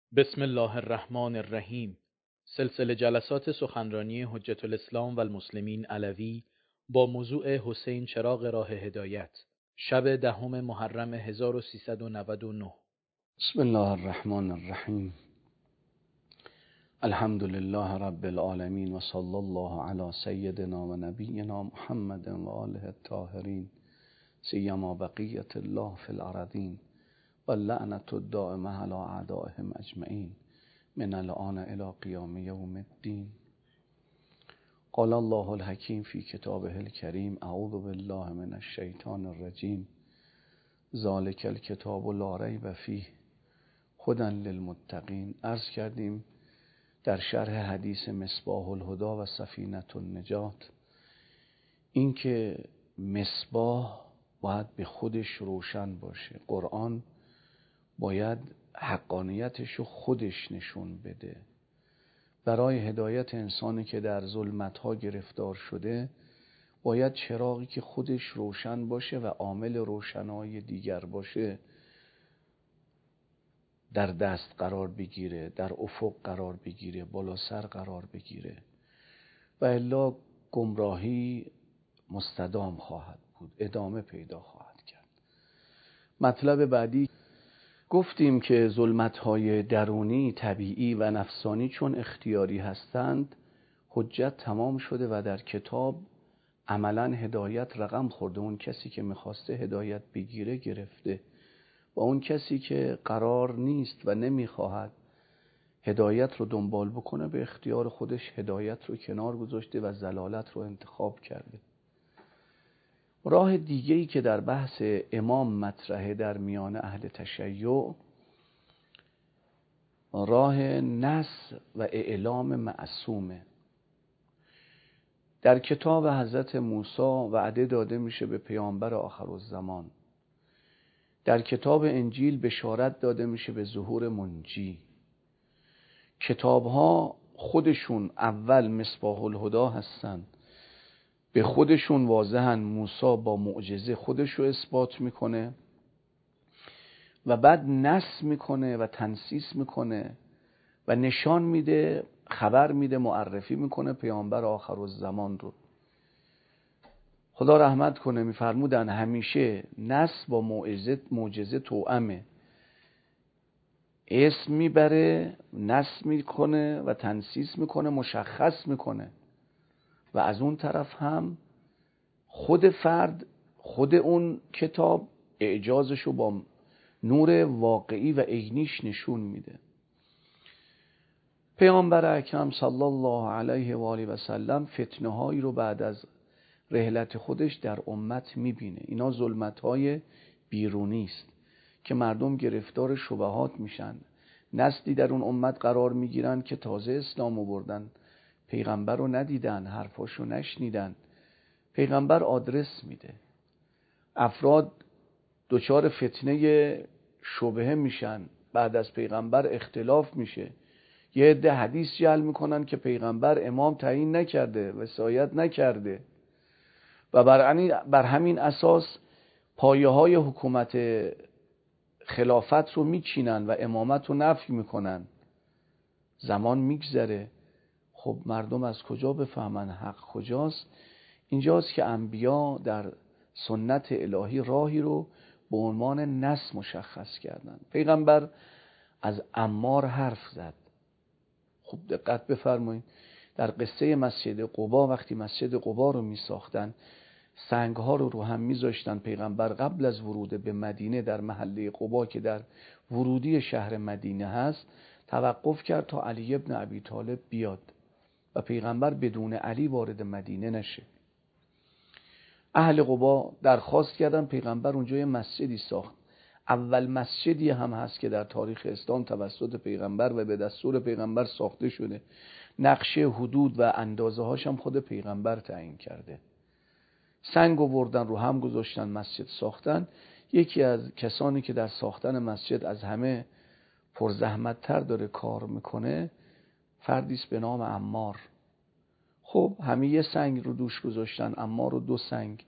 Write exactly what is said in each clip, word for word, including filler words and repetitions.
بسم الله الرحمن الرحیم. سلسله جلسات سخنرانی حجت الاسلام و المسلمین علوی با موضوع حسین چراغ راه هدایت، شب دهم محرم هزار و سیصد و نود و نه. بسم الله الرحمن الرحیم. الحمد لله رب العالمین و صلی الله علی سیدنا و نبینا محمد و آله الطاهرین سیما بقیت الله فی الارضین و لعنت الدائمه علی اعدائهم اجمعین من الان الی قیام یوم الدین. قال الله الحکیم فی کتابه الکریم اعوذ بالله من الشیطان الرجیم ذالک الکتاب لا ریب فیه هدی للمتقین. عرض کردیم در شرح حدیث مصباح الهدی و سفینة النجات این که مصباح باید به خودش روشن باشه، قرآن باید حقانیتش رو خودش نشون بده. برای هدایت انسانی که در ظلمت‌ها گرفتار شده باید چراغی که خودش روشن باشه و عامل روشنایی دیگر باشه در دست قرار بگیره، در افق قرار بگیره، بالا سر قرار بگیره و الا گمراهی مستدام خواهد بود، ادامه پیدا خواهد کرد. مطلب بعدی گفتیم که ظلمت‌های درونی، طبیعی و نفسانی چون اختیاری هستند، حجت تمام شده و در کتاب عملاً هدایت رقم خورده. اون کسی که میخواسته هدایت بگیره گرفته و اون کسی که قرار نیست و نمیخواهد هدایت رو دنبال بکنه به اختیار خودش هدایت رو کنار گذاشته و ضلالت رو انتخاب کرده. راه دیگه‌ای که در بحث امام مطرحه در میان اهل تشیع، راه نصر و اعلام معصومه. در کتاب حضرت موسی وعده داده میشه به پیامبر آخرالزمان، در کتاب انجیل بشارت داده میشه به ظهور منجی. کتاب‌ها خودشون اول مصباح الهدی هستن، به خودشون واضحن. موسی با معجزه خودش رو اثبات میکنه و بعد نص میکنه و تنصیص میکنه و نشان میده، خبر میده، معرفی میکنه پیامبر آخرالزمان رو. خدا رحمت کنه، میفرمودن همیشه نص با معجزه معجزه توأمه، اسم میبره، نص میکنه و تنصیص میکنه، مشخص میکنه و از اون طرف هم خود فرد، خود اون کتاب اعجازشو با نور واقعی و عینیش نشون میده. پیامبر اکرم صلی الله علیه و آله و سلم فتنه هایی رو بعد از رحلت خودش در امت میبینه. اینا ظلمت های بیرونی است که مردم گرفتار شبهات میشن، نسلی در اون امت قرار میگیرن که تازه اسلام آوردن، پیغمبر رو ندیدن، حرفاشو نشنیدن. پیغمبر آدرس میده، افراد دچار فتنه شبهه میشن، بعد از پیغمبر اختلاف میشه. یه عده حدیث جعل میکنن که پیغمبر امام تعیین نکرده، وصایت نکرده و بر, بر همین اساس پایه های حکومت خلافت رو میچینن و امامت رو نفی میکنن. زمان میگذره، خب مردم از کجا بفهمن حق کجاست؟ اینجاست که انبیا در سنت الهی راهی رو به عنوان نص مشخص کردن. پیغمبر از عمار حرف زد. خوب دقت بفرمایید، در قصه مسجد قبا وقتی مسجد قبا رو می ساختن، سنگ ها رو رو هم می ذاشتن. پیغمبر قبل از ورود به مدینه در محله قبا که در ورودی شهر مدینه هست توقف کرد تا علی ابن ابی طالب بیاد و پیغمبر بدون علی وارد مدینه نشه. اهل قبا درخواست کردن، پیغمبر اونجا یه مسجدی ساخت. اول مسجدی هم هست که در تاریخ اسلام توسط پیغمبر و به دستور پیغمبر ساخته شده. نقشه حدود و اندازه هاش هم خود پیغمبر تعیین کرده. سنگ آوردن رو هم گذاشتن، مسجد ساختن. یکی از کسانی که در ساختن مسجد از همه پرزحمت تر داره کار میکنه فردیست به نام عمار. خب همه یه سنگ رو دوش گذاشتن، عمار رو دو سنگ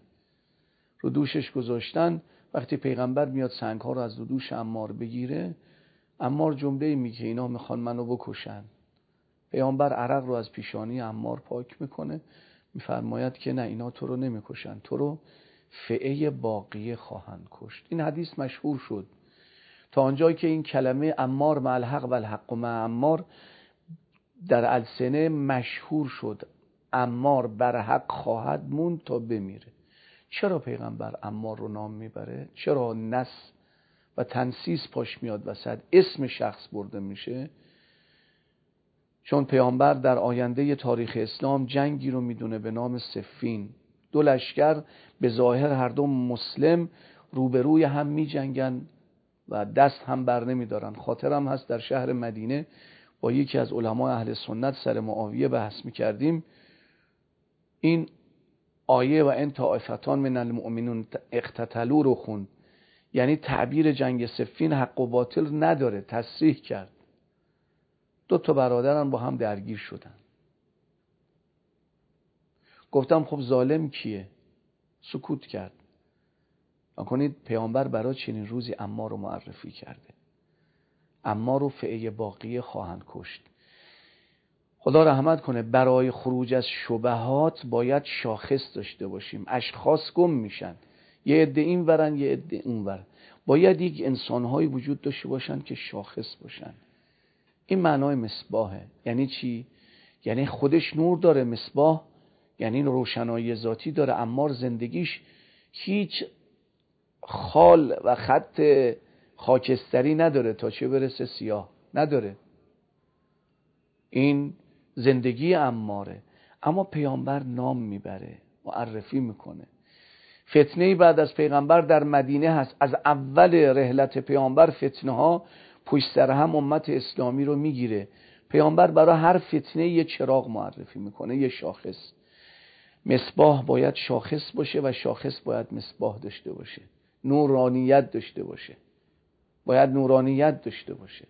رو دوشش گذاشتن. وقتی پیغمبر میاد سنگ ها رو از دوش عمار بگیره، عمار جمله میگه اینا میخوان منو بکشن. پیامبر عرق رو از پیشانی عمار پاک میکنه، میفرماید که نه، اینا تو رو نمیکشن، تو رو فئه باقیه خواهند کشت. این حدیث مشهور شد تا آنجایی که این کلمه عمار مع الحق و الحق مع عمار در السنه مشهور شد. عمار بر حق خواهد موند تا بمیره. چرا پیغمبر عمار رو نام میبره؟ چرا نس و تنسیس پاش میاد وسط، اسم شخص برده میشه؟ چون پیامبر در آینده تاریخ اسلام جنگی رو میدونه به نام صفین. دو لشکر به ظاهر هر دو مسلم روبروی هم میجنگن و دست هم بر نمیدارن. خاطرم هست در شهر مدینه با یکی از علمای اهل سنت سر معاویه بحث میکردیم. این آیه و ان طائفتان من المؤمنون اقتتلوا رو خوند، یعنی تعبیر جنگ صفین حق و باطل نداره، تصریح کرد. دو تا برادران با هم درگیر شدن. گفتم خب ظالم کیه؟ سکوت کرد. نکنید پیامبر برای چنین روزی عمار رو معرفی کرده. عمار رو فئه باقیه خواهند کشت. خدا رحمت کنه. برای خروج از شبهات باید شاخص داشته باشیم. اشخاص گم میشن، یه عده این ورن یه عده اون ور. باید یک انسانهایی وجود داشته باشن که شاخص باشن. این معنای مصباحه. یعنی چی؟ یعنی خودش نور داره مصباح، یعنی روشنایی ذاتی داره. عمار زندگیش هیچ خال و خط خاکستری نداره تا چه برسه سیاه، نداره. این زندگی عماره. اما پیامبر نام میبره، معرفی میکنه. فتنه بعد از پیغمبر در مدینه هست. از اول رحلت پیامبر فتنه ها پشت سر هم امت اسلامی رو میگیره. پیامبر برای هر فتنه یه چراغ معرفی میکنه، یه شاخص. مصباح باید شاخص باشه و شاخص باید مصباح داشته باشه. نورانیت داشته باشه. باید نورانیت داشته باشه.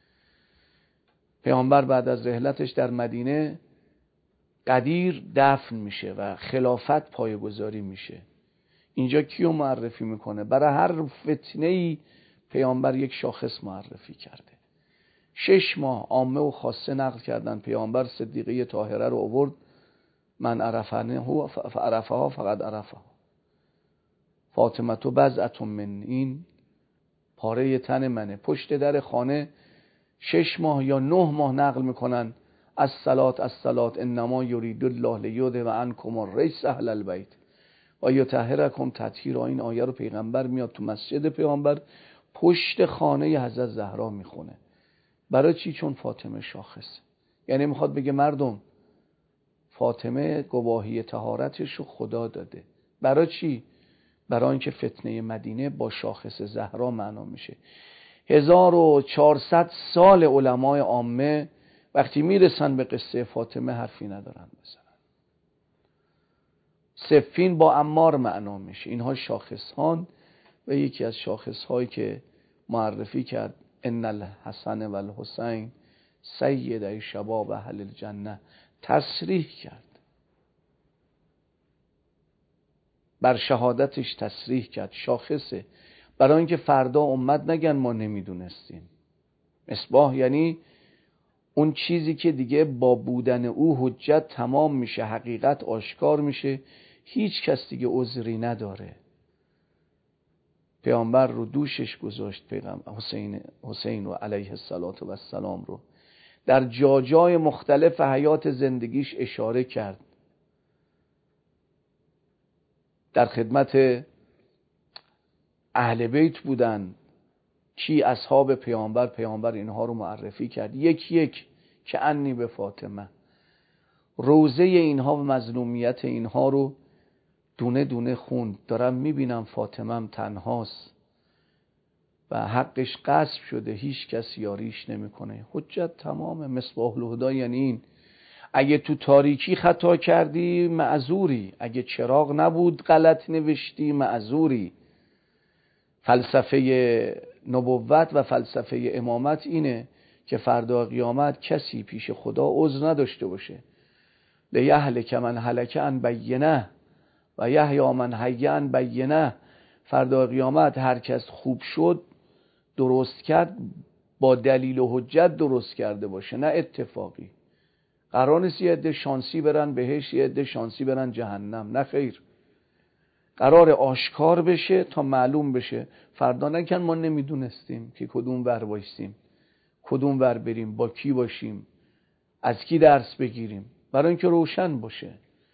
پیامبر بعد از رحلتش در مدینه قدیر دفن میشه و خلافت پایه‌گذاری میشه. اینجا کیو معرفی میکنه؟ برای هر فتنه‌ای پیامبر یک شاخص معرفی کرده. شش ماه عامه و خاصه نقل کردن. پیامبر صدیقه طاهره رو آورد، من عرفنه هو فعرفها فقد عرفها. فاطمه تو بضعة من، این پاره تن منه. پشت در خانه شش ماه یا نه ماه نقل میکنن از صلات از صلات انما یرید الله لیذهب عنکم الرجس اهل البیت و یطهرکم تطهیرا. این آیه رو پیغمبر میاد تو مسجد پیامبر پشت خانه حضرت زهرا میخونه. برای چی؟ چون فاطمه شاخص. یعنی میخواد بگه مردم، فاطمه گواهی طهارتش رو خدا داده. برای چی؟ برای اینکه فتنه مدینه با شاخص زهرا معنا میشه. هزار و چهارصد سال علمای عامه وقتی میرسن به قصه فاطمه حرفی ندارن بزنن. صفین با عمار معنا میشه. اینها شاخص هان و یکی از شاخص هایی که معرفی کرد ان الحسن و الحسین سیدای شباب اهل الجنه، تصریح کرد. بر شهادتش تصریح کرد. شاخصه برای اینکه فردا امت نگن ما نمیدونستیم. مصباح یعنی اون چیزی که دیگه با بودن او حجت تمام میشه، حقیقت آشکار میشه، هیچ کس دیگه عذری نداره. پیامبر رو دوشش گذاشت، پیغمبر حسین حسین رو علیه السلام رو در جاجای مختلف حیات زندگیش اشاره کرد. در خدمت اهل بیت بودن، کی اصحاب پیامبر، پیامبر اینها رو معرفی کرد یک یک که انی به فاطمه. روزه اینها و مظلومیت اینها رو دونه دونه خوند. دارم میبینم فاطمه‌م تنهاست و حقش غصب شده، هیچ کس یاریش نمیکنه. حجت تمامه. مصباح الهدی یعنی این. اگه تو تاریکی خطا کردی معذوری، اگه چراغ نبود غلط نوشتی معذوری. فلسفه نبوت و فلسفه امامت اینه که فردا قیامت کسی پیش خدا عذر نداشته باشه. لیهلک من هلک عن بینه و یحیی من حی عن بینه. فردا قیامت هر کس خوب شد، درست کرد، با دلیل و حجت درست کرده باشه، نه اتفاقی. قرار نیست یه عده شانسی برن بهش، یه عده شانسی برن جهنم، نه خیر. قرار آشکار بشه تا معلوم بشه. فردا نکن ما نمیدونستیم که کدوم ور بایستیم، کدوم ور بریم، با کی باشیم، از کی درس بگیریم، برای اینکه روشن باشه.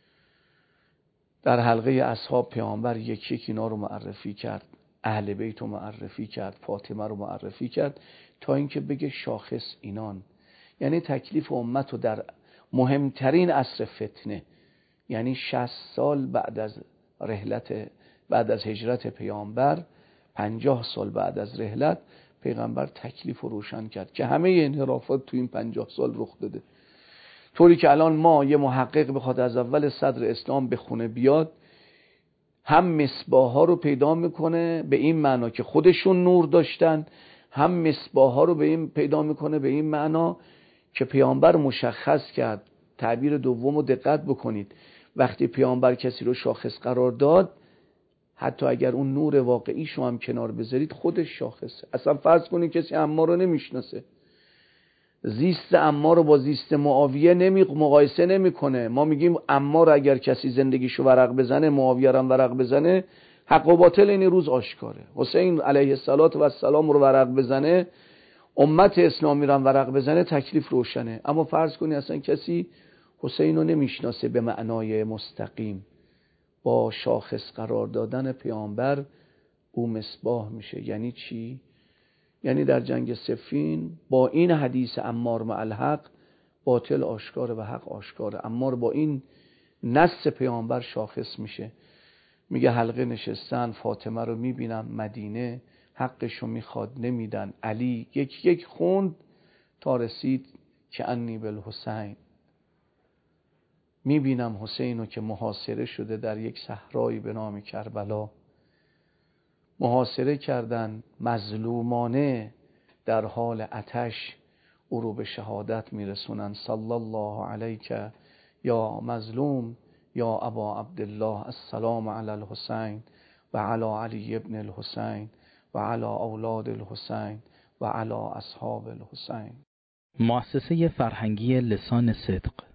در حلقه اصحاب پیامبر یکی یکی اینا رو معرفی کرد، اهل بیت رو معرفی کرد، فاطمه رو معرفی کرد، تا اینکه بگه شاخص اینان. یعنی تکلیف امت رو در مهمترین عصر فتنه، یعنی شصت سال بعد از رحلت، بعد از هجرت پیامبر، پنجاه سال بعد از رحلت، پیغمبر تکلیف رو روشن کرد که همه انحرافات تو این پنجاه سال رخ داده. طوری که الان ما یه محقق بخواد از اول صدر اسلام بخونه بیاد، هم مصباح ها رو پیدا میکنه به این معنا که خودشون نور داشتن، هم مصباح ها رو به این پیدا میکنه به این معنا که پیامبر مشخص کرد. تعبیر دوم رو دقت بکنید، وقتی پیامبر کسی رو شاخص قرار داد، حتی اگر اون نور واقعیشو هم کنار بذارید، خودش شاخصه. اصلا فرض کنید کسی عمار رو نمیشناسه، زیست عمار رو با زیست معاویه نمی مقایسه نمیکنه. ما میگیم عمار اگر کسی زندگیشو ورق بزنه، معاویه رو ورق بزنه، حق و باطل این روز آشکاره. حسین علیه السلام رو ورق بزنه، امت اسلامی رو ورق بزنه، تکلیف روشنه. اما فرض کنید اصلا کسی حسین رو نمیشناسه به معنای مستقیم، با شاخص قرار دادن پیامبر او مصباح میشه. یعنی چی؟ یعنی در جنگ صفین با این حدیث عمار مع الحق، باطل آشکاره و حق آشکاره. عمار با این نص پیامبر شاخص میشه، میگه حلقه نشستن، فاطمه رو میبینم مدینه، حقشو میخواد نمیدن، علی یک یک خوند تا رسید که انی بالحسین، میبینم حسین رو که محاصره شده در یک صحرایی به نام کربلا. محاصره کردن مظلومانه، در حال آتش او رو به شهادت میرسونن. صلی الله علیک یا مظلوم یا ابا عبدالله، السلام علی الحسین و علی علی ابن الحسین و علی اولاد الحسین و علی اصحاب الحسین. مؤسسه فرهنگی لسان صدق